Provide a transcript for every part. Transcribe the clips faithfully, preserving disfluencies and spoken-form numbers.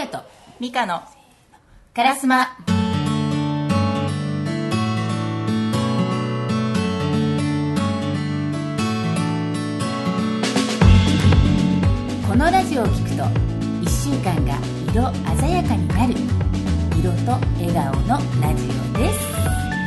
やとミカのカラスマ。このラジオを聞くといっしゅうかんが色鮮やかになる色と笑顔のラジオです。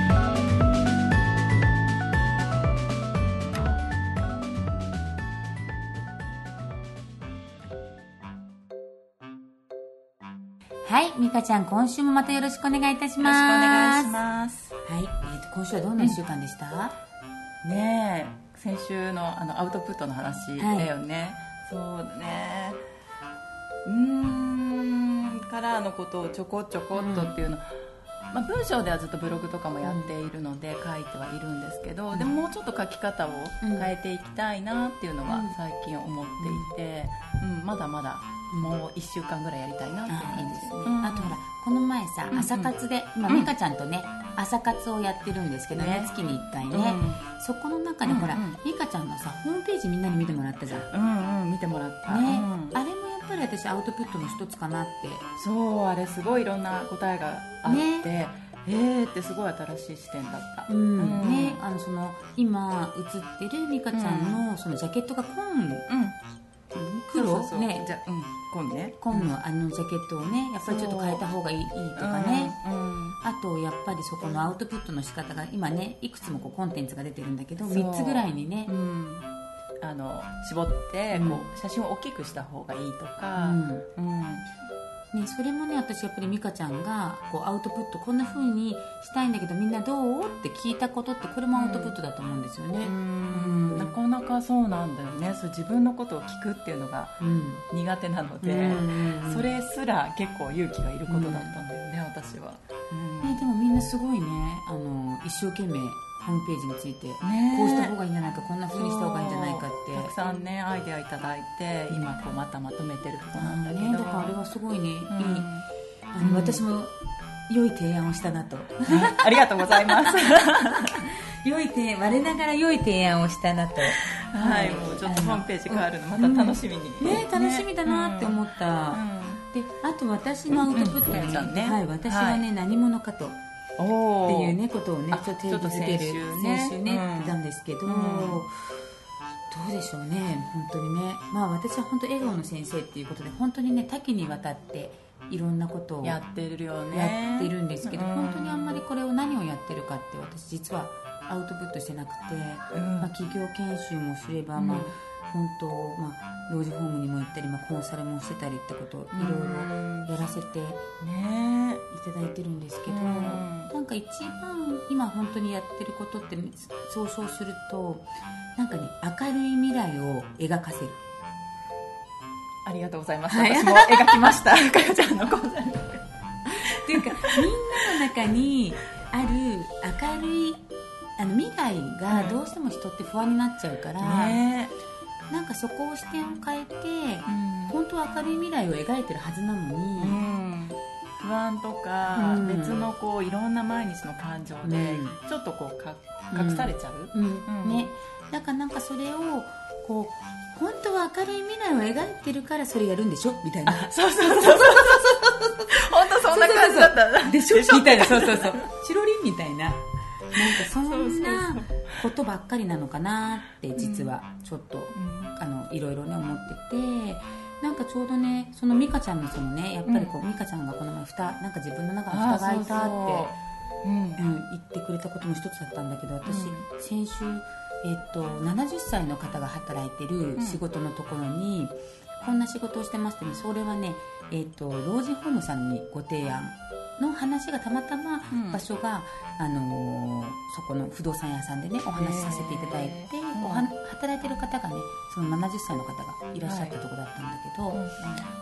はい、ミカちゃん、今週もまたよろしくお願いいたします。 よろしくお願いします。 はい、えー、と今週はどんないっしゅうかんでした？ うん、ねえ、先週のあのアウトプットの話だよね。はい、そうだね。うーん、カラーのことをちょこちょこっとっていうの、うん、まあ、文章ではずっとブログとかもやっているので書いてはいるんですけど、うん、でももうちょっと書き方を変えていきたいなっていうのは最近思っていて、うんうん、まだまだもういっしゅうかんぐらいやりたいなっていう感じですね。 うん、あとほらこの前さ、朝活で、まあ、美香ちゃんとね、うん、朝活をやってるんですけどね、月にいっかいね、うん、そこの中でほら、うんうん、美香ちゃんのさホームページみんなに見てもらったじゃん。 うんうん、見てもらったね、 うん、 あれもやっぱり私アウトプットの一つかなって。 そう、あれすごいいろんな答えがあって、ね、えーってすごい新しい視点だった、 うんうんね、あのその今写ってる美香ちゃんの、そのジャケットが紺、うん黒そうそうそうね、 じゃ、うん、紺ね、 紺のあのジャケットをねやっぱりちょっと変えた方がいい、いいとかね、 うんうん、 あとやっぱりそこのアウトプットの仕方が今ねいくつもこうコンテンツが出てるんだけどみっつぐらいにね、うん、 あの絞ってこう写真を大きくした方がいいとか、うんうんね、それもね私やっぱり美香ちゃんがこうアウトプットこんな風にしたいんだけどみんなどうって聞いたことってこれもアウトプットだと思うんですよね、うんうん、なかなかそうなんだよね。そう、自分のことを聞くっていうのが苦手なので、うん、それすら結構勇気がいることだったんだよね、うん、私は、うんね、でもみんなすごいね、あの一生懸命ホームページについて、ね、こうした方がいいんじゃないかこんな風にした方がいいんじゃないかってたくさんねアイデアいただいて今こうまたまとめてるところなんだけど、 ね、だからあれはすごいね、うん、いいあの、うん、私も良い提案をしたなと、 ありがとうございます良い提案、我ながら良い提案をしたなと、 はい、もうちょっとホームページ変わるのまた楽しみに、 うん、ね、楽しみだなって思った、うん、であと私のアウトプットに、うんうんね、はい、私はね、はい、何者かとっていうねことをねちょっと定義づける、先週ね言ってたんですけど、うん、どうでしょうね、本当にね、まあ私は本当笑顔の先生っていうことで本当にね多岐にわたっていろんなことをやってるよね、 やってるんですけど、うん、本当にあんまりこれを何をやってるかって私実はアウトプットしてなくて、うん、まあ、企業研修もすれば、うん、まあ本当、まあ、老人ホームにも行ったり、まあ、コンサルもしてたりってことをいろいろやらせていただいてるんですけど、うん、なんか一番今本当にやってることって総称するとなんかね、明るい未来を描かせる。 ありがとうございます、はい、私も描きましたかよちゃんの講座にっていうかみんなの中にある明るいあの未来がどうしても人って不安になっちゃうから、うんね、なんかそこを視点を変えて、うん、本当は明るい未来を描いてるはずなのに、うん、 不安とか、うん、別のこういろんな毎日の感情で、うん、ちょっとこうか隠されちゃう、うんうんうん、 ね、だからなんかそれをこう本当は明るい未来を描いてるからそれやるんでしょみたいな、 そうそうそうそう本当そんな感じだったでしょみたいな、そうそうそうチロリンみたいな、なんかそんなことばっかりなのかなって実はちょっと、うん、あのいろいろね思ってて、なんかちょうどねその美香ちゃんのそのねやっぱりこう、うん、美香ちゃんがこの前蓋なんか自分の中の蓋が開いたってうんうん、言ってくれたことも一つだったんだけど、私、うん、先週、えっと、ななじゅっさいの方が働いてる仕事のところに、うん、こんな仕事をしてますってね、それはね、えっと、老人ホームさんにご提案の話がたまたま場所が、うん、あのー、そこの不動産屋さんでねお話しさせていただいて、うん、おは働いてる方がねそのななじゅっさいの方がいらっしゃったところだったんだけど、はい、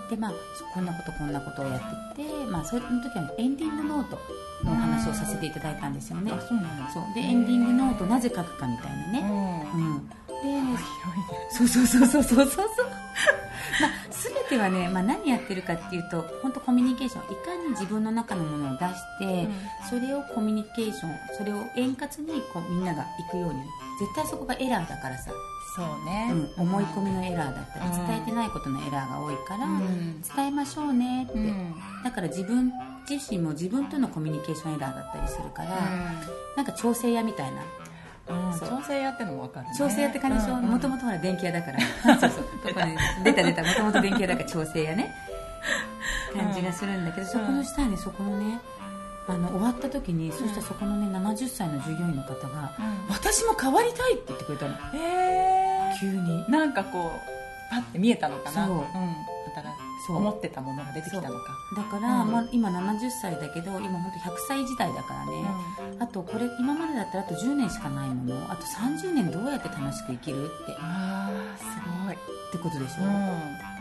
でまあこんなことこんなことをやってて、まあ、その時は、ね、エンディングノートのお話をさせていただいたんですよね。 あ、そうなんだ。 そうでエンディングノートなぜ書くかみたいなね、うん、 そうそうそうそうそうそうまあ、全てはね、まあ、何やってるかっていうと本当コミュニケーション、いかに自分の中のものを出して、うん、それをコミュニケーション、それを円滑にこうみんなが行くように、絶対そこがエラーだからさ、 そうね、 うん、思い込みのエラーだったり、うん、伝えてないことのエラーが多いから、うん、伝えましょうねって、うん、だから自分自身も自分とのコミュニケーションエラーだったりするから、うん、なんか調整屋みたいな、 うん、調整屋ってのも分かるね。 調整屋って感じでしょ、もともとほら電気屋だからそうそうここに出た出た、もともと電気屋だから調整屋ね感じがするんだけど、うん、そこの下にそこのね、あの終わった時に、うん、そしたらそこのねななじゅっさいの従業員の方が、うん、私も変わりたいって言ってくれたの。へー、急になんかこうパッて見えたのかな。そう、うん、そう思ってたものが出てきたのか。 だから、うん、まあ、今ななじゅっさいだけど、今本当ひゃくさい時代だからね、うん、あとこれ今までだったらあとじゅうねんしかないもの、あとさんじゅうねんどうやって楽しく生きるって、 あーすごいってことでしょ、うん、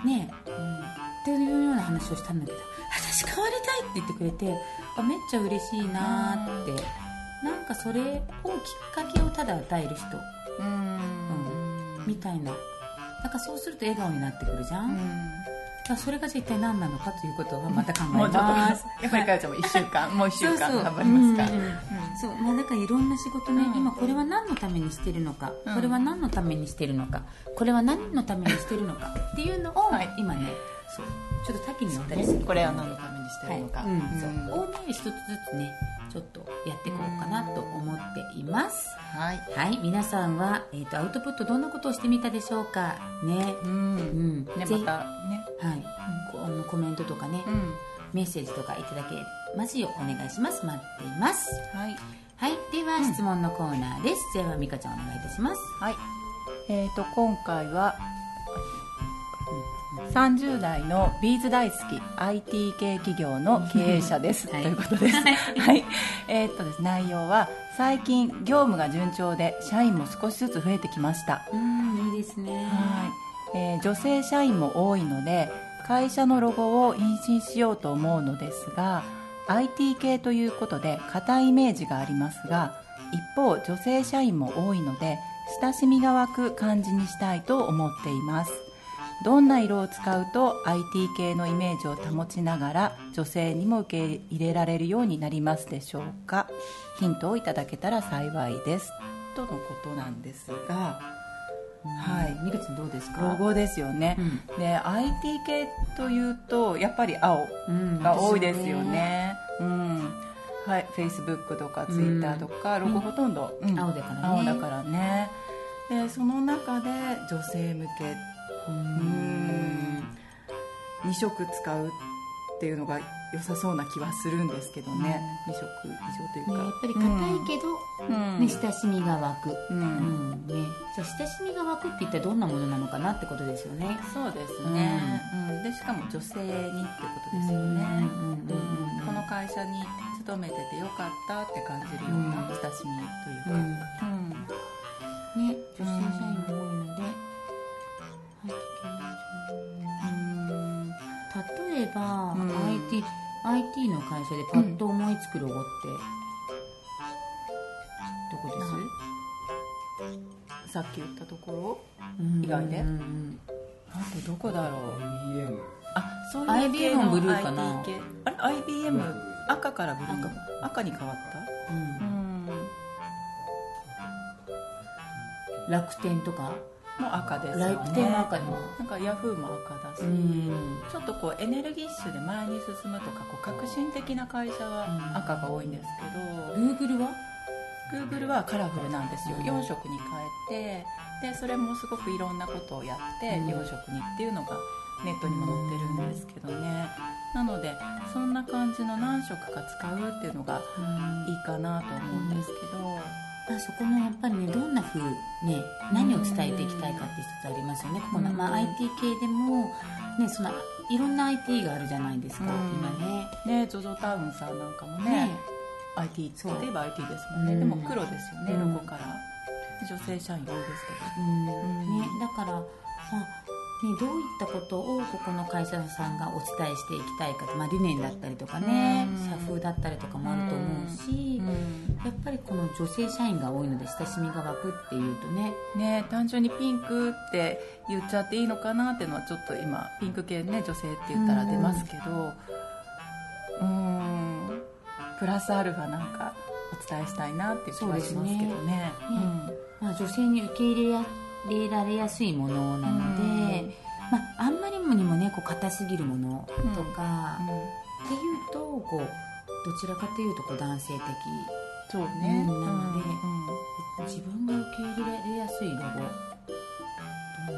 ねえ、うん、っていうような話をしたんだけど、私変わりたいって言ってくれて、あ、めっちゃ嬉しいなって、うん、なんかそれをきっかけをただ与える人、うんうん、みたいな、だからそうすると笑顔になってくるじゃん、うん、だからそれが一体何なのかということはまた考えます。 やっぱりかよちゃんもいっしゅうかんもういっしゅうかん頑張りますか。 そう、まあ、だからいろんな仕事ね、うん、今これは何のためにしてるのか、うん、これは何のためにしてるのか、これは何のためにしてるのかっていうのを、はい、今ね、そうちょっと多岐にわたりする、 これは何のためにしてるのか、 はい、うん、そう、大ね一つずつねちょっとやっていこうかなと思っています。はい、はい、皆さんは、えーと、アウトプットどんなことをしてみたでしょうかね。うん、うん、 ね、またね、 はい、うん、あのコメントとかね、うん、メッセージとかいただけますようお願いします。待っています。はい、はい、では、うん、質問のコーナーです。では美香ちゃんお願いいたします。 はい、えーと今回はさんじゅう代のビーズ大好き アイティー 系企業の経営者です、はい、ということです。はい、えーっとです内容は、最近業務が順調で社員も少しずつ増えてきました。 うん、いいですね。はい、 えー、女性社員も多いので会社のロゴを印字しようと思うのですが、 アイティー 系ということで固いイメージがありますが、一方女性社員も多いので親しみが湧く感じにしたいと思っています。どんな色を使うと アイティー 系のイメージを保ちながら女性にも受け入れられるようになりますでしょうか。ヒントをいただけたら幸いです、とのことなんですが、 はい、みるちゃんどうですか。 ロゴですよね、うん、で アイティー 系というとやっぱり青が多いですよね、うん、はい、Facebook とか Twitter とか、うん、ロゴほとんど、 うん、青だからね、 青だからね。でその中で女性向け、うーん、に色使うっていうのが良さそうな気はするんですけどね、うん、に色以上というか、 ね、やっぱり硬いけど、うんね、親しみが湧く、うんうんね、じゃあ親しみが湧くって一体どんなものなのかなってことですよね。 そうですね、うんうん、でしかも女性にってことですよね、うんうんうん、この会社に勤めててよかったって感じるような親しみというか、うんうんね、女性社員も多いので、例えば、うん、アイティー、アイティー の会社でパッと思いつくロゴって、うん、どこです？さっき言ったところ、うん、以外で、うん、あとどこだろう。 アイビーエム、 あ、そういうアイビーエム ブルーかな。 あれ アイビーエム、うん、赤からブルー、赤、赤に変わった、うん、 楽天とかも赤ですよね。 楽天も赤にも、 なんかヤフーも赤だし、うん、ちょっとこうエネルギッシュで前に進むとかこう革新的な会社は赤が多いんですけど、 うん、Google は Google はカラフルなんですよ、うん、よん色に変えて、でそれもすごくいろんなことをやって、うん、よん色にっていうのがネットにも載ってるんですけどね、なのでそんな感じの何色か使うっていうのがいいかなと思うんですけど、 あそこのやっぱりね、どんな風ね、何を伝えていきたいかって一つありますよね。ここの、まあ、アイティー 系でも、ね、そのいろんな アイティー があるじゃないですか、今ね。 ね、ゾゾタウンさんなんかもね、ね アイティー といえば アイティー ですもんね。でも黒ですよね、ロゴから。女性社員多いですけど、 うんね、だから、まあ、 どういったことをここの会社さんがお伝えしていきたいか、まあ、理念だったりとかね、うん、社風だったりとかもあると思うし、うん、やっぱりこの女性社員が多いので親しみが湧くっていうとねね、単純にピンクって言っちゃっていいのかなっていうのはちょっと今ピンク系ね女性って言ったら出ますけど、うん、うんプラスアルファなんかお伝えしたいなっていう気がしますけどね。 そうですね、ね、うんまあ、女性に受け入れや入れられやすいものなので、うんまあ、あんまりにもねこう硬すぎるものとか、うんうん、っていうとこうどちらかというとこう男性的そうね、 うん、なので、うん、自分が受け入れられやすいロゴどうなんだろう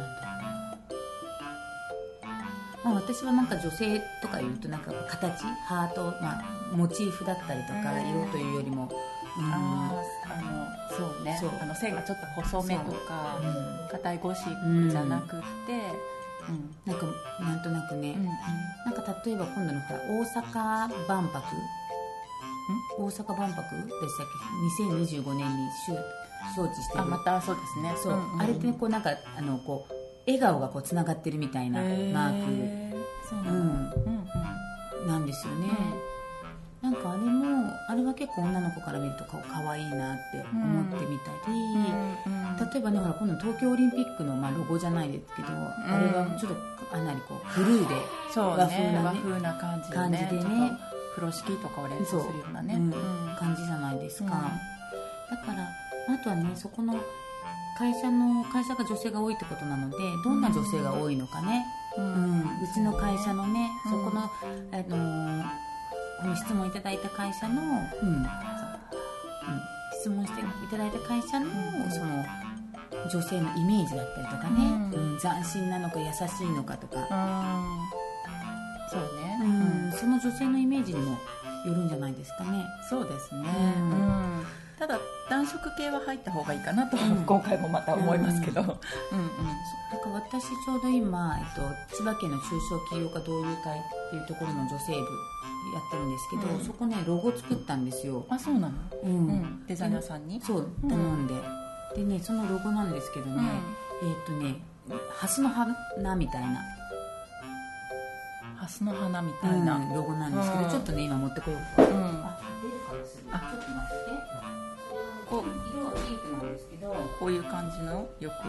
な、まあ、私はなんか女性とかいうとなんか形ハート、まあ、モチーフだったりとか、うん、色というよりもうん、 ああのそうねそうあの線がちょっと細めとか硬、うん、いゴシックじゃなくて、 うん、なんかなんとなくね、うん、なんか例えば今度のほら大阪万博大阪万博でしたっけにせんにじゅうごねんに招致してるあまたそうですねそう、うんうん、あれってこうなんかあのこう笑顔がこうつながってるみたいなマークそうなん、うんうんうん、なんですよね、うん、なんかあれもあれは結構女の子から見るとかわいいなって思ってみたり、うんうん、例えばねほら今度東京オリンピックの、まあ、ロゴじゃないですけど、うん、あれはちょっとかなりこうブルーで和風な、ね、和風な感じで ね, 感じでね風呂敷とかを連想するようなね、 うんうん、感じじゃないですか、うん、だからあとはねそこの会社の会社が女性が多いってことなのでどんな女性が多いのかね、うんうん、うちの会社のね、うん、そこの、あのー、この質問いただいた会社の、うんうん、質問していただいた会社の、うん、その女性のイメージだったりとかね、うんうん、斬新なのか優しいのかとか、うん、 そうね、 うん、その女性のイメージにもよるんじゃないですかね。 そうですね、うんうん、ただ暖色系は入った方がいいかなと、うん、今回もまた思いますけど、うんうんうん、 だから私ちょうど今、えっと、千葉県の中小企業家同友会っていうところの女性部やってるんですけど、うん、そこねロゴ作ったんですよ。 あ、そうなの、うんうん、デザイナーさんにそう頼んで、うん、でねそのロゴなんですけどね、うん、えっとねハスの花みたいなハスの花みたいな、 うん、ロゴなんですけど、うん、ちょっとね今持ってこようか、うん、あ出るかもしれない。ちょっと待ってこう色はピンクなんですけどこういう感じのよくなん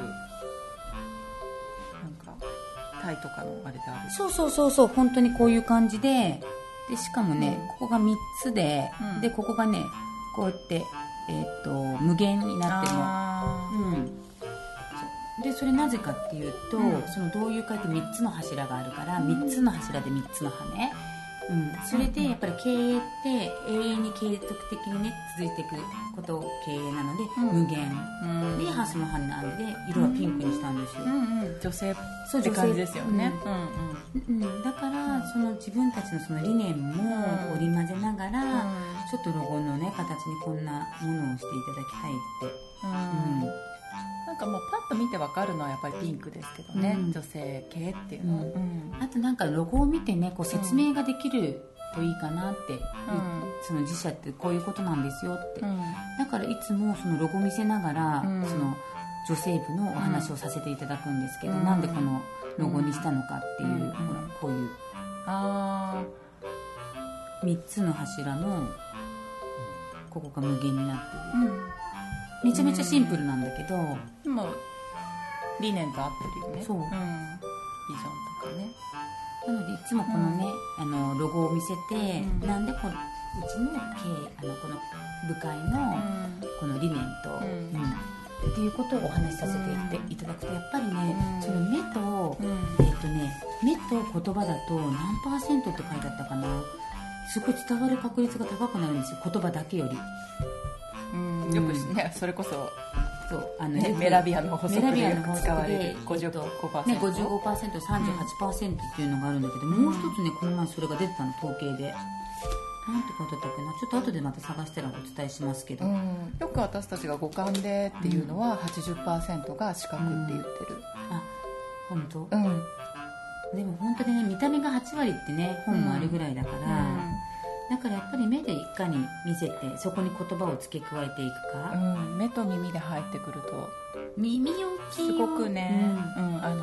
かタイとかのあれであるそうそうそうそう本当にこういう感じででしかもね、うん、ここがみっつで、うん、でここがねこうやって、えー、と無限になってるの、うん、でそれなぜかっていうと、うん、その同友会ってみっつの柱があるからみっつの柱でみっつの羽、うん、それでやっぱり経営って永遠に継続的にね続いていくこと経営なので、うん、無限、うん、でハスの花なんで色はピンクにしたんですよ、うんうんうん、女性って感じですよね、 うんうんうん、だからその自分たちのその理念も織り交ぜながら、うん、ちょっとロゴのね形にこんなものをしていただきたいって、うんうんなんかもうパッと見て分かるのはやっぱりピンクですけどね、うん、女性系っていうのは、うん、 あとなんかロゴを見てねこう説明ができるといいかなって、うん、その自社ってこういうことなんですよって、うん、だからいつもそのロゴ見せながら、うん、その女性部のお話をさせていただくんですけど、うん、なんでこのロゴにしたのかっていう、うん、ほらこういうあみっつの柱のここが無限になってる、うんめちゃめちゃシンプルなんだけど、 でも理念と合ってるよね。 そう、うん、 ビジョンとかね。 なのでいつもこのね、うん、あのロゴを見せて、うん、なんでこううちの経あのこの部会のこの理念と、うんうん、っていうことをお話しさせていただくとやっぱりね、うん、その目と、うん、えっとね目と言葉だと何パーセントって書いてあったかな。すごい伝わる確率が高くなるんですよ。言葉だけより。 うん、よくね、それこそそうあの、 ね、メラビアの法則でよく使われる ごじゅうごパーセント、 ね、ごじゅうごパーセント、さんじゅうはちパーセント っていうのがあるんだけど、うん、もう一つねこの前それが出てたの統計でなんて書いてあったっけなちょっと後でまた探したらお伝えしますけど、うん、 よく私たちが五感でっていうのは はちじゅっパーセント が視覚って言ってる、うん、 あ本当、 うん、 でも本当にね見た目がはち割ってね本もあるぐらいだから、うんだからやっぱり目でいかに見せてそこに言葉を付け加えていくか、 うん、目と耳で入ってくると耳大きいよすごくね、うんうん、あの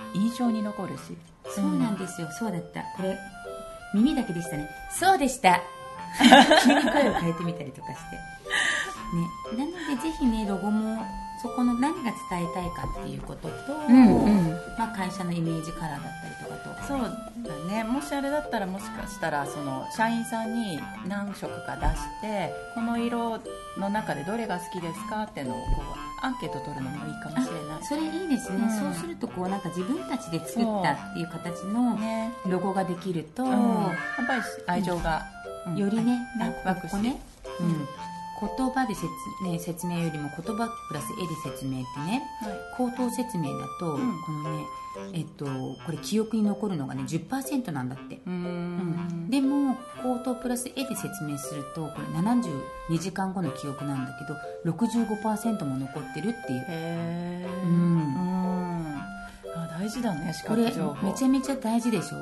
印象に残るし。 そうなんですよ、うん、そうだった。これ耳だけでしたね。そうでした急に声を変えてみたりとかしてね、なのでぜひねロゴもそこの何が伝えたいかっていうことと、うんうん、まあ、会社のイメージカラーだったりとかと。 そうだね、もしあれだったらもしかしたらその社員さんに何色か出してこの色の中でどれが好きですかっていうのをこうアンケート取るのもいいかもしれない。 それいいですね、うん、そうするとこうなんか自分たちで作ったっていう形のロゴができると、ね、うん、やっぱり愛情が、 うん、よりね、 うん、ワクワクして、 ね、うん、言葉で説、ね、説明よりも言葉プラス絵で説明ってね、はい、口頭説明だと、うん、このね、えっと、これ記憶に残るのがね じゅっパーセント なんだって。うーん、うん、でも口頭プラス絵で説明するとこれななじゅうにじかんごの記憶なんだけど ろくじゅうごパーセント も残ってるっていう。 へー、うん、うん、あ、大事だね、視覚情報。 これめちゃめちゃ大事でしょ、うん、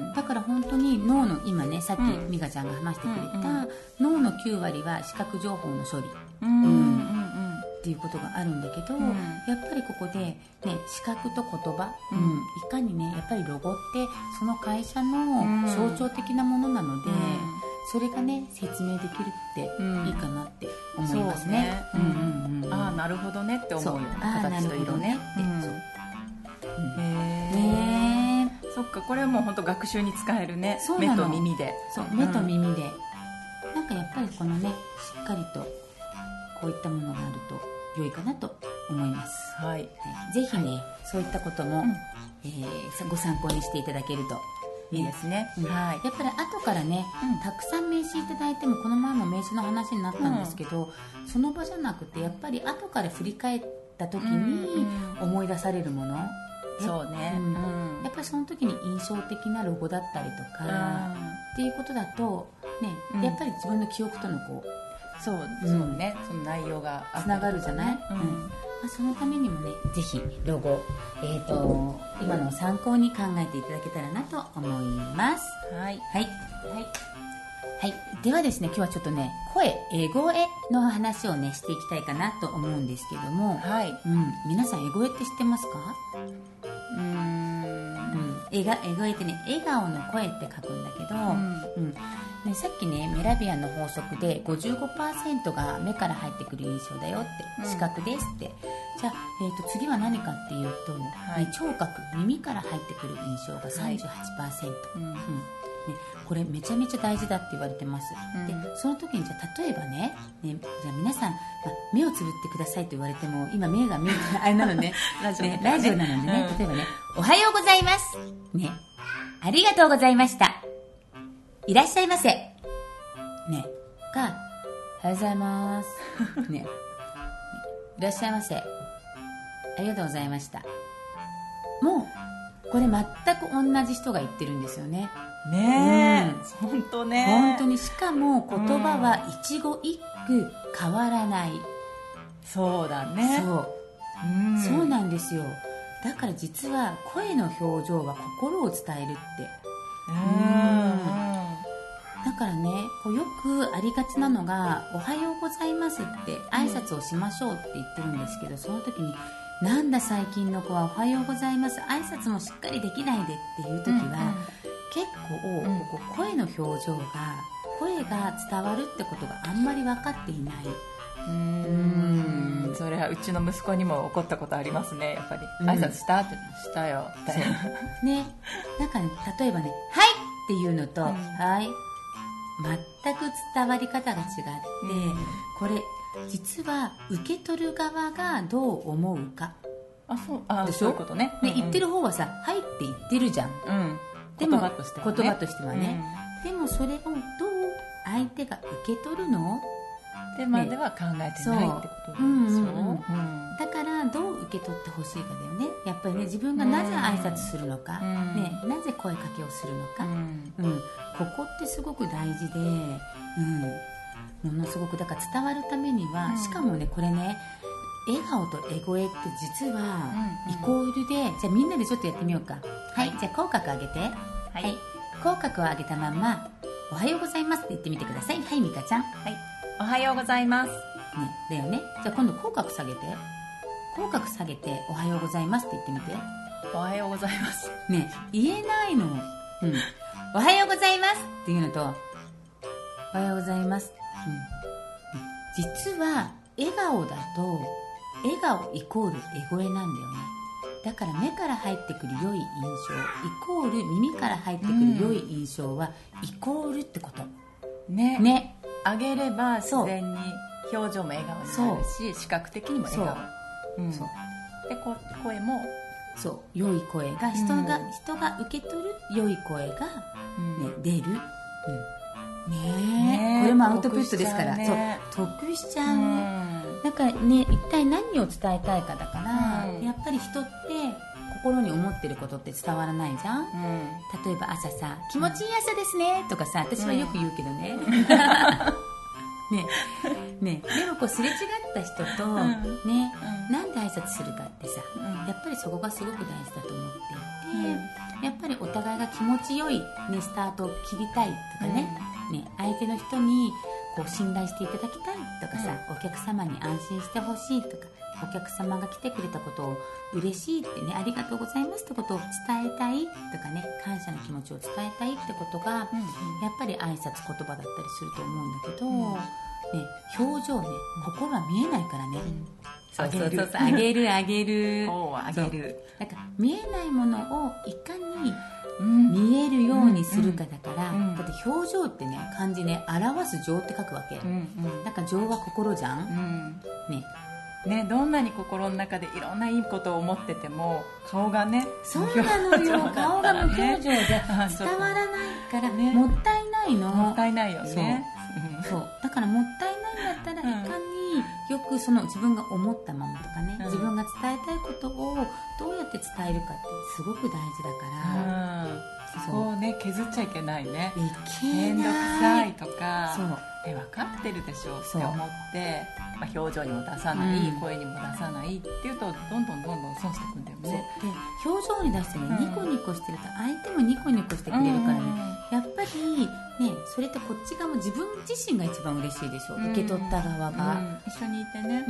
だから本当に脳の今ねさっき美香ちゃんが話してくれた、うんうんうん、脳のきゅうわりは視覚情報の処理、うんうんうん、っていうことがあるんだけど、うん、やっぱりここで、ね、視覚と言葉、うんうん、いかにねやっぱりロゴってその会社の象徴的なものなので、うん、それがね説明できるっていいかなって思いますね。 ああ、なるほどねって思うよね、形と色ねって、うん、そう、うん、へえ、そっか、これはもう本当学習に使えるね。目と耳で。 そう、目と耳で、うん、なんかやっぱりこのねしっかりとこういったものがあると良いかなと思います。 はい、はい、 ぜひね、はい、そういったことも、うん、えー、ご参考にしていただけるといいですね、 うん、はい、やっぱり後からね、うん、たくさん名刺いただいてもこの前も名刺の話になったんですけど、うん、その場じゃなくてやっぱり後から振り返った時に思い出されるもの、 うん、そうね、 うん、やっぱりその時に印象的なロゴだったりとか、っていうことだと、ね、やっぱり自分の記憶とのこうそう、そうね、その内容がつながるじゃない、うん、まあ、そのためにもねぜひロゴ、えーと、今のを参考に考えていただけたらなと思います。 はい、 はい、はい、はい、ではですね、今日はちょっとね声、エゴエの話をねしていきたいかなと思うんですけども、 はい、 うん、皆さんエゴエって知ってますか？うーん、うん、エガ、エゴエってね笑顔の声って書くんだけど、うんうん、ね、さっきねメラビアンの法則で ごじゅうごパーセント が目から入ってくる印象だよって、うん、視覚ですって。じゃあ、えー、と次は何かっていうと、はい、ね、聴覚、耳から入ってくる印象が さんじゅうはちパーセント、はい、うんうん、ね、これめちゃめちゃ大事だって言われてます、うん、でその時にじゃあ例えば ね, ねじゃあ皆さん、ま、目をつぶってくださいと言われても今目が見えてあれなのねラジオ、ね、ラジオなのでね、うん、例えばね、おはようございますね、ありがとうございました、いらっしゃいませね、か、おはようございますね、いらっしゃいませ、ありがとうございました。もうこれ全く同じ人が言ってるんですよね。 ねえ、うん、本当ね、 本当に。しかも言葉は一語一句変わらない、うん、 そうだね、 そう、うん、そうなんですよ。だから実は声の表情は心を伝えるって、うん、だからね、こうよくありがちなのがおはようございますって挨拶をしましょうって言ってるんですけど、その時になんだ最近の子はおはようございます挨拶もしっかりできないでっていう時は、うんうん、結構、うん、ここ声の表情が声が伝わるってことがあんまり分かっていない。 うーん、それはうちの息子にも起こったことありますね。やっぱり、うん、挨拶したってしたよみたいなね、なんかね、例えばね、はいっていうのと、うん、はい全く伝わり方が違って、うん、これ実は受け取る側がどう思うか。 あ、そう、あ、でしょ、そういうことね。 で、うんうん、言ってる方はさ、はいって言ってるじゃん、 うん、 でも言葉としてはね、 言葉としてはね、うん、でもそれをどう相手が受け取るのでまでは考えてないってことなんでしょ、うんうんうん、 だからどう受け取ってほしいかだよね。やっぱりね、自分がなぜ挨拶するのか、うんね、なぜ声かけをするのか、うんうん、ここってすごく大事で、うん、ものすごくだから伝わるためには、うん、しかもねこれね、笑顔とエゴエって実はイコールで、うんうん、じゃあみんなでちょっとやってみようか。はい、はい、じゃあ口角上げて、はい、はい、口角を上げたままおはようございますって言ってみてください。はい、ミカちゃん、はい、 おはようございます、ね、 だよね。じゃあ今度口角下げて、口角下げておはようございますって言ってみて。 おはようございますね、言えないの、うん、おはようございますっていうのとおはようございます、うん、実は笑顔だと笑顔イコールエゴエなんだよね。だから目から入ってくる良い印象イコール耳から入ってくる良い印象はイコールってことね。 ね、 あげれば自然に表情も笑顔になるし視覚的にも笑顔。そう、うん、そうでこ声もそう良い声が人が、うん、人が受け取る良い声が、ね、うん、出る、うん、ねえ、これもアウトプットですから、ね、そう得しちゃう、うん、だからね、一体何を伝えたいかだから、うん、やっぱり人って心に思ってることって伝わらないじゃん、うん、例えば朝さ気持ちいい朝ですねとかさ、私はよく言うけどね、うんねね、でもこうすれ違った人と、うん、ね、うん、なんで挨拶するかってさ、うん、やっぱりそこがすごく大事だと思っていて、うん、やっぱりお互いが気持ちよい、ね、スタートを切りたいとかね、うん、ね、相手の人にこう信頼していただきたいとかさ、うん、お客様に安心してほしいとか、お客様が来てくれたことを嬉しいってね、ありがとうございますってことを伝えたいとかね、感謝の気持ちを伝えたいってことが、うん、やっぱり挨拶言葉だったりすると思うんだけど、うん、ね、表情ね、心は見えないからね、うん、そうそうそうそう、あげるあげるあげる、 なんか見えないものをいかに見えるようにするかだから、うんうん、だって表情ってね、漢字ね、表す情って書くわけ、うんうん、だから情は心じゃん、うん、ねね、どんなに心の中でいろんないいことを思ってても顔がね、 そうなのよ、顔が無表情じゃ伝わらないから、ね、もったいないの、 もったいないよね。 そう、そうだからもったいないんだったら、いかによくその自分が思ったままとかね、うん、自分が伝えたいことをどうやって伝えるかってすごく大事だから、うん、 そこをね削っちゃいけないね。 いけない、 面倒くさいとか、そうえ分かってるでしょって思って、まあ、表情にも出さない、うん、声にも出さないっていうと、どんどんどんどん損していくんだよね。 で表情に出してね、ニコニコしてると相手もニコニコしてくれるからね、うん、やっぱりね、それってこっち側も自分自身が一番嬉しいでしょ、うん、受け取った側が、うん、 一緒にいてね、 うん、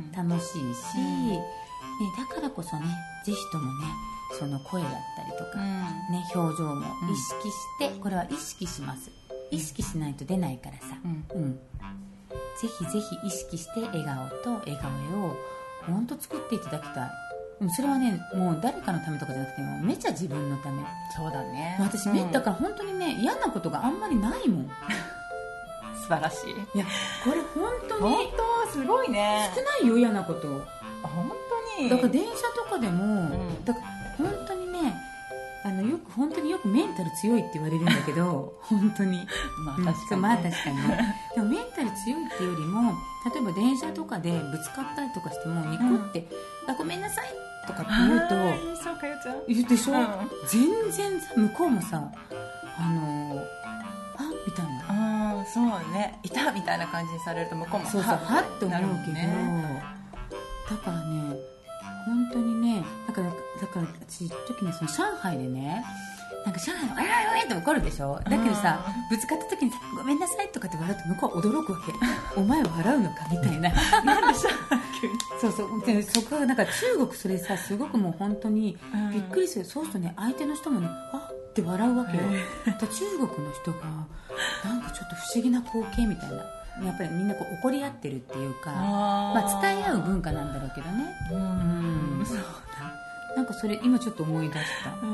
楽しいし、うんね、だからこそね、ぜひともね、その声だったりとか、うんね、表情も意識して、うん、これは意識します、意識しないと出ないからさ、うんうん、ぜひぜひ意識して笑顔と笑顔絵を本当作っていただきたい。それはね、もう誰かのためとかじゃなくて、もうめちゃ自分のため。 そうだね、 私ね、うん、だから本当にね、嫌なことがあんまりないもん素晴らしい。 いや、これ本当に本当すごいね。 少ないよ、嫌なこと。 本当にだから電車とかでも、うん、だから本当にね、あのよく本当によくメンタル強いって言われるんだけど本当にまあ確かに、 うん、まあ確かにねでもメンタル強いっていうよりも、例えば電車とかでぶつかったりとかしてもニコって、うん、あごめんなさいとかって言うと、 そうかよちゃん言うでしょ、うん、全然さ、向こうもさ、あのー、あみたいな、 あそうね、いたみたいな感じにされると向こうもそうそう、はって思うけど、ね、だからね、本当にね、だからだから私時にその上海でね、なんか上海の「おいおいおい!」って怒るでしょ。だけどさ、ぶつかった時にさ「ごめんなさい」とかって笑うと向こうは驚くわけお前笑うのかみたいななんでしょうそうそう、でそこがなんか中国、それさ、すごくもう本当にびっくりする、うん、そうするとね、相手の人もね、あって笑うわけよ。だ中国の人がなんかちょっと不思議な光景みたいな、やっぱりみんなこう怒り合ってるっていうか、あ、まあ、伝え合う文化なんだろうけどね。うん、うん、そうだ。なんかそれ今ちょっと思い出した。うん、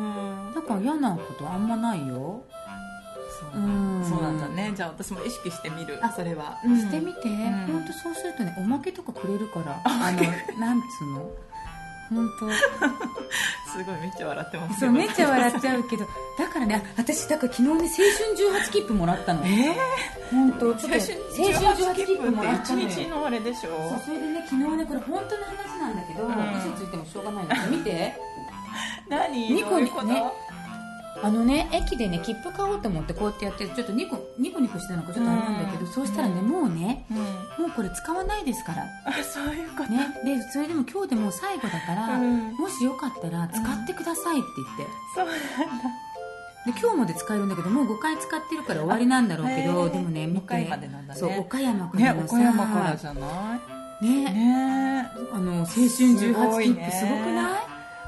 だから嫌なことあんまないよ。 そう、うん、そうなんだね。じゃあ私も意識してみる。 あ、それは、うん、してみて。本当、そうするとね、おまけとかくれるから。あのなんつうの。本当すごいめっちゃ笑ってます。 そうめっちゃ笑っちゃうけど、だからね、私だから昨日ね、青春じゅうはち切符もらったの。 えー、 本当。青春じゅうはち切符もらったのよ。 いちにちのあれでしょ。 そう、それでね、昨日ね、これ本当の話なんだけど、うん、嘘ついてもしょうがないんだけど、見て。 何？ ニコニコね。あのね、駅でね、切符買おうと思ってこうやってやってちょっとニコニコニコしてたのかちょっとあれなんだけど、うん、そうしたらね、もうね、うん、もうこれ使わないですから。 あ、そういうことね。で、それでも今日でもう最後だから、うん、もしよかったら使ってくださいって言って、 そうなんだ。 で今日まで使えるんだけど、もうごかい使ってるから終わりなんだろうけど、でもね、見て、 ごかいまでなんだね。 そう、岡山からのさ、 ね、岡山からじゃないね、ね、あの青春じゅうはち切符すごくない？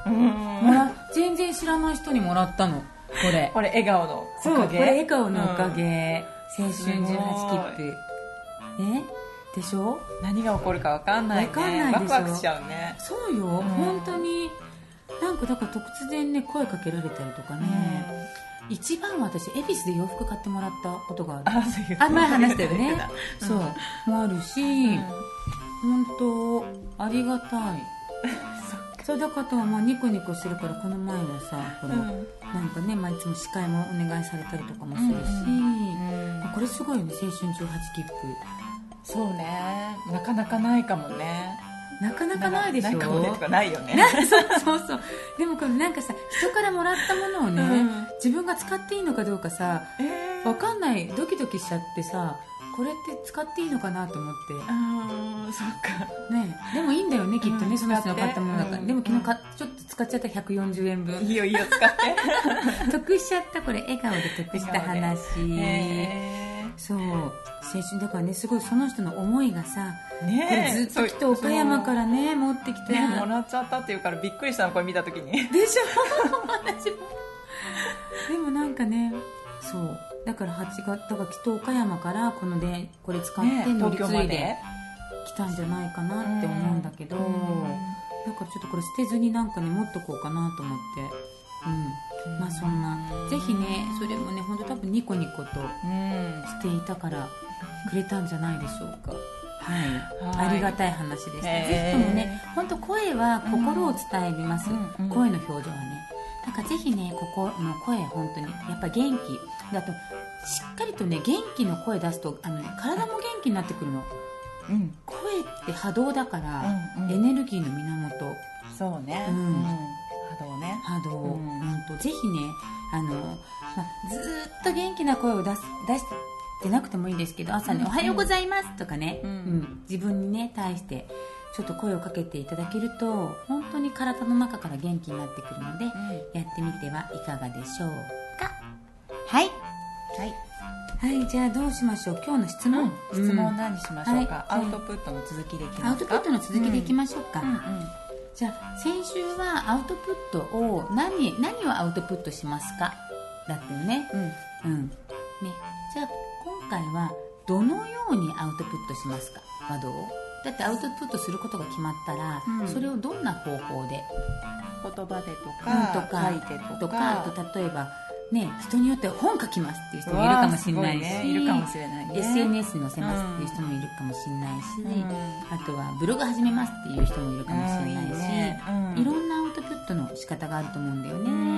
うん、もら全然知らない人にもらったのこれこれ笑顔のおかげ。 そうこれ笑顔のおかげ、うん、青春じゅうはち切符ねでしょ。 何が起こるか分かんないね。 分かんないでしょ。 ワクワクしちゃうね。 そうよ、うん、本当になんかだから突然ね声かけられたりとかね、うん、一番は私恵比寿で洋服買ってもらったことがある。 あ、そういうあ前話したよね、うん、そうもあるし、うん、本当ありがたいそうだからまあニコニコするからこの前はさほら、うん、なんかね、まあ、いつも司会もお願いされたりとかもするし、うんうん、これすごいよね青春じゅうはち切符。 そうねなかなかないかもね。 なかなかないでしょ。 ないかもねとかないよね。 そうそうそうでもこれなんかさ人からもらったものをね、うん、自分が使っていいのかどうかさ、えー、分かんないドキドキしちゃってさこれって使っていいのかなと思って。 ああそっか、 ね、でもいいんだよねきっとね、うん、その人の買ったものだから、うん、でも昨日かちょっと使っちゃったひゃくよんじゅうえんぶん。 いいよいいよ使って得しちゃったこれ笑顔で得した話。そう青春だからねすごいその人の思いがさ、ね、これずっときっと岡山からね持ってきて、 ね、もらっちゃったっていうからびっくりしたのこれ見た時に。 でしょ私もでもなんかねそうだからはちがつだからきっと岡山からこのでこれ使って乗り継いで来たんじゃないかなって思うんだけど、うん、だからちょっとこれ捨てずになんかね持っとこうかなと思って、うん、まあそんなぜひねそれもね本当多分ニコニコとしていたからくれたんじゃないでしょうか。はい、はい、ありがたい話でした。ぜひともね本当声は心を伝えます、うん、声の表情はねだからぜひねここの声本当にやっぱ元気だとしっかりとね元気の声出すとあの、ね、体も元気になってくるの、うん、声って波動だから、うんうん、エネルギーの源。 そうね、うんうん、波動ね波動、うん、本当ぜひねあの、まあ、ずっと元気な声を出す出してなくてもいいんですけど朝ね、うん、おはようございますとかね、うんうん、自分にね対してちょっと声をかけていただけると本当に体の中から元気になってくるので、うん、やってみてはいかがでしょうか。はいはい、はい、じゃあどうしましょう今日の質問、 うん、質問何しましょうか、はい、アウトプットの続きでいきますか。 アウトプットの続きでいきましょうか、うんうんうん、じゃあ先週はアウトプットを 何, 何をアウトプットしますかだったよね、うんうんね、じゃあ今回はどのようにアウトプットしますかはどうだってアウトプットすることが決まったら、うん、それをどんな方法で言葉でとか、うん、とか書いてとか、とかあと例えば、ね、人によっては本書きますっていう人もいるかもしれないし、 ね、いるかもしれないね、 エスエヌエス に載せますっていう人もいるかもしれないし、うん、あとはブログ始めますっていう人もいるかもしれないし、うんいいねうん、いろんなアウトプットの仕方があると思うんだよね、うんうん、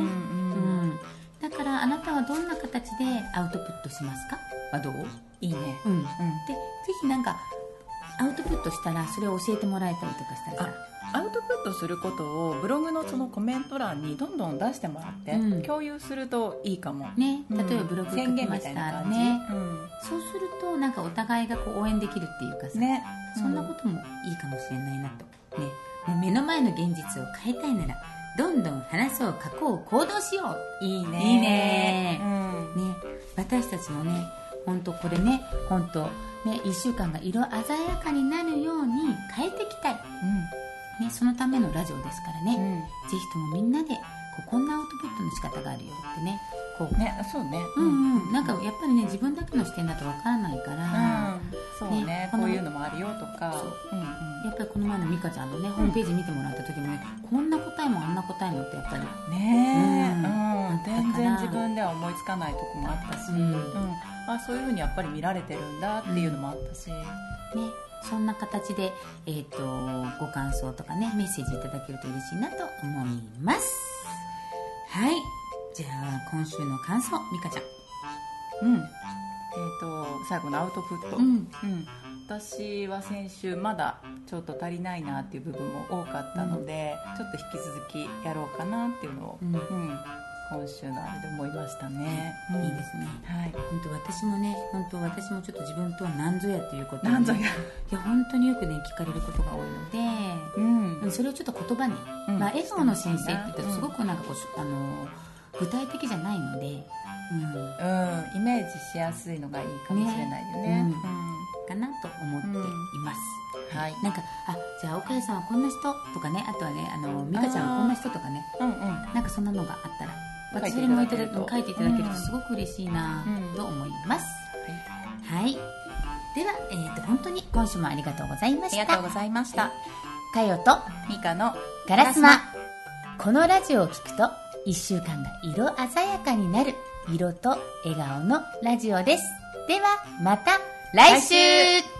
だからあなたはどんな形でアウトプットしますかはどういいね、 うんうん、でぜひなんかアウトプットしたらそれを教えてもらえたりとかしたらさアウトプットすることをブログのそのコメント欄にどんどん出してもらって、うん、共有するといいかもね。例えばブログ書きましたね、うん、そうするとなんかお互いがこう応援できるっていうかさ、ねうん、そんなこともいいかもしれないなと、ね、もう目の前の現実を変えたいならどんどん話そう書こう行動しよう。いいねいいね、うん、ね私たちもね本当これね本当ねいっしゅうかんが色鮮やかになるように変えていきたい、うんね、そのためのラジオですからね、うん、ぜひともみんなでこうこんなアウトプットの仕方があるよってねこうねそうねうんうんなんかやっぱりね自分だけの視点だとわからないから、 うん、そうねねこういうのもあるよとかそう、 うんうん、やっぱりこの前の美香ちゃんのねホームページ見てもらった時もね、うん、こんな答えもあんな答えもってやっぱりねえ、うんうん、全然自分では思いつかないとこもあったし、うんうんあ、そういう風にやっぱり見られてるんだっていうのもあったし、うんね、そんな形で、えーと、ご感想とかねメッセージいただけると嬉しいなと思います。はい、じゃあ今週の感想美香ちゃん。うん、えーと最後のアウトプット、うんうん、私は先週まだちょっと足りないなっていう部分も多かったので、うん、ちょっと引き続きやろうかなっていうのを、うんうん今週のあれで思いましたね、 うん、いいですね、はい、本当私もね本当私もちょっと自分とは何ぞやということを、ね、 何ぞやいや本当によくね聞かれることが多いので、うん、それをちょっと言葉に、うんまあ、笑顔の先生って言ったらすごくなんかこう、あの具体的じゃないので、 うんうん、イメージしやすいのがいいかもしれないよね、ねうんかなと思っています、 うん、はい、 なんかあじゃあ岡谷さんはこんな人とかね、あとはねあの美香ちゃんはこんな人とかね、うんうん、なんかそんなのがあったら私にもいただ書いていただけるとすごく嬉しいなと思います、うん、はい、はい、では、えー、と本当に今週もありがとうございました。 ありがとうございました。 かよとミカのガラスマ。このラジオを聞くといっしゅうかんが色鮮やかになる色と笑顔のラジオです。ではまた来週。